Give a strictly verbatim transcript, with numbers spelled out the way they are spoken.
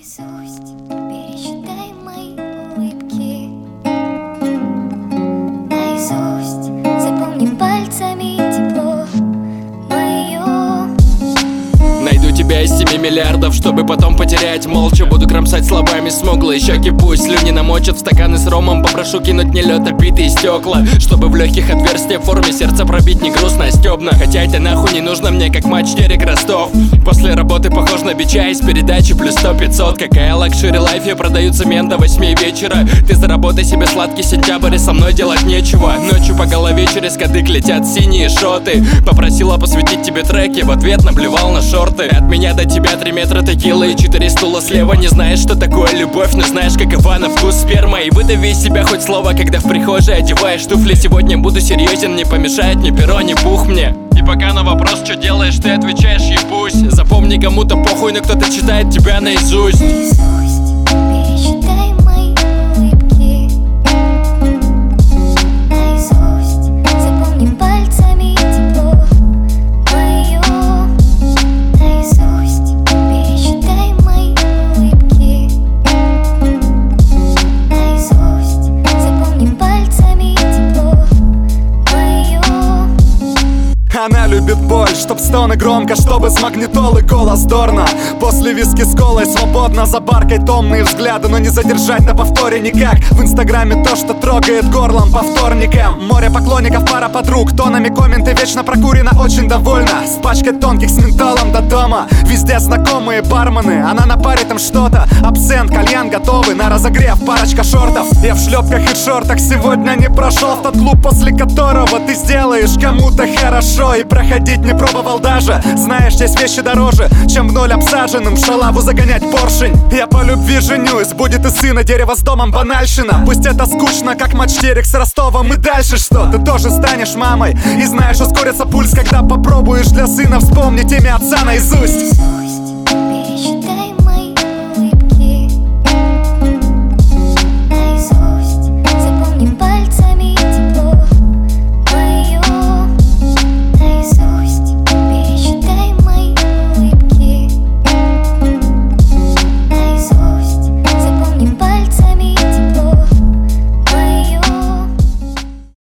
Наизусть пересчитай мои улыбки. Наизусть запомни пальцами тепло мое. Найду тебя из семи миллиардов, чтобы потом потерять. Молча буду кромсать словами смуглые щеки. Пусть слюни намочат в стаканы с ромом. Попрошу кинуть не лед, а битые стекла, чтобы в легких отверстия в форме сердца пробить не грустно, а стебно. Хотя это нахуй не нужно мне, как матч Терек Ростов. После работы похож на бича из передачи плюс сто пятьсот. Какая лакшери лайф, я продаю цемент до восьми вечера. Ты заработай себе сладкий сентябрь, и со мной делать нечего. Ночью по голове через кадык летят синие шоты. Попросила посвятить тебе треки, в ответ наплевал на шорты. От меня до тебя три метра текилы и четыре стула слева. Не знаешь, что такое любовь, но знаешь, какова на вкус сперма. И выдави из себя хоть слово, когда в прихожей одеваешь туфли. Сегодня буду серьезен, не помешает ни перо, ни пух мне. И пока на вопрос, что делаешь, ты отвечаешь ебусь. Запомни, кому-то похуй, но кто-то читает тебя наизусть. Наизусть пересчитай мои улыбки. Наизусть запомни пальцами тепло мое. Наизусть пересчитай мои улыбки. Наизусть запомни пальцами тепло мое. Она любит боль, чтоб стоны громко, чтобы с магнитолы голос дорно. После виски с колой свободно, за баркой томные взгляды, но не задержать на повторе никак. В инстаграме то, что трогает горлом по вторникам. Море поклонников, пара подруг, тонами комменты вечно прокурена, очень довольна. С пачкой тонких с ментолом до дома. Везде знакомые бармены, она на паре там что-то. Абсент, кальян готовы, на разогрев парочка шортов. Я в шлепках и шортах сегодня не прошел в тот клуб, после которого ты сделаешь кому-то хорошо. И проходить не пробовал даже. Знаешь, здесь вещи дороже, чем в ноль обсаженным в шалаву загонять поршень. Я по любви женюсь, будет и сына, дерево с домом банальщина. Пусть это скучно, как матч Терек с Ростовом. И дальше что? Ты тоже станешь мамой. И знаешь, ускорится пульс, когда попробуешь для сына вспомнить имя отца наизусть.